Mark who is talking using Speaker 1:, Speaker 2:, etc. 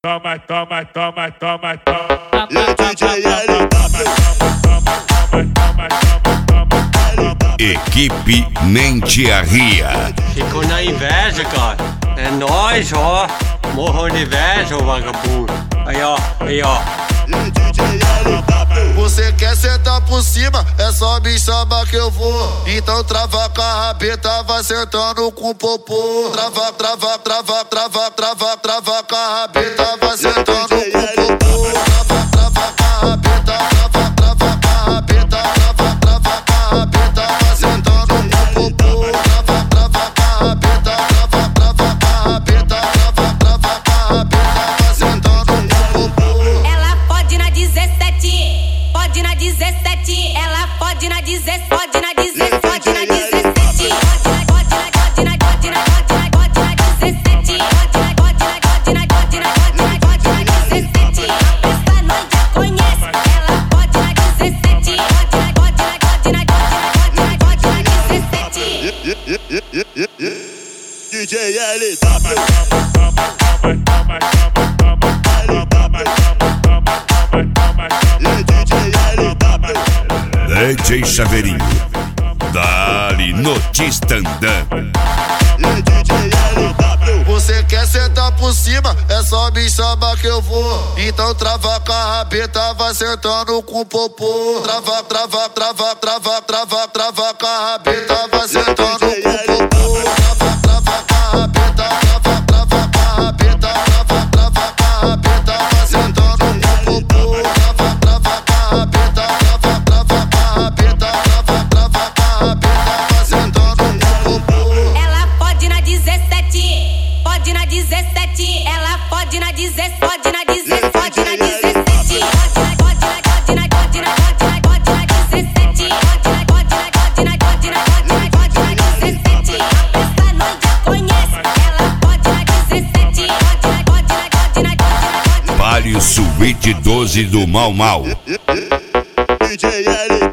Speaker 1: Toma, toma, toma, toma, toma.
Speaker 2: E o DJ LW.
Speaker 3: Equipe Mente Arria.
Speaker 4: Ficou na inveja, cara. É nóis, ó. Morram de inveja, ô vagabundo. Aí, ó, aí, ó.
Speaker 2: E o DJ LW. Você quer sentar por cima? É só me chamar que eu vou. Então trava com a rabeta, vai sentando com o popô. Trava, trava, trava, trava, trava, trava com a rabeta, vai sentando com o popô. Trava, trava com a rabeta, trava, trava com a rabeta, trava, trava com a rabeta, vai sentando com o popô. Trava, trava com a rabeta, trava, trava com a rabeta, trava, trava com a rabeta, vai sentando com o popô.
Speaker 5: Ela pode na 17, pode na 17, ela pode na 17, pode na 17, pode na 17, pode na 17, pode na 17, esta noite eu conheço, ela pode na 17, pode na 17.
Speaker 2: DJ LW.
Speaker 3: DJ Chaveirinho. Dali Notícia andando.
Speaker 2: Você quer sentar por cima? É só me chamar que eu vou. Então trava com a rabeta, vai sentando com o popô. Trava, trava, trava, trava, trava, trava com a rabeta, vai sentando com o popô. Trava, trava com a rabeta, trava, trava com a rabeta, trava, trava com a rabeta, vai sentando com o popô. Trava, trava com a rabeta, trava, trava com a rabeta, trava, trava com a rabeta, vai sentando com o popô.
Speaker 5: Ela pode na 17, pode na 17, ela pode na 17, pode na 17, pode na 17, pode na 17, esta noite eu conheço, ela pode na 17,
Speaker 3: Palio Suíte 12 do Mau Mau.
Speaker 2: DJ LW.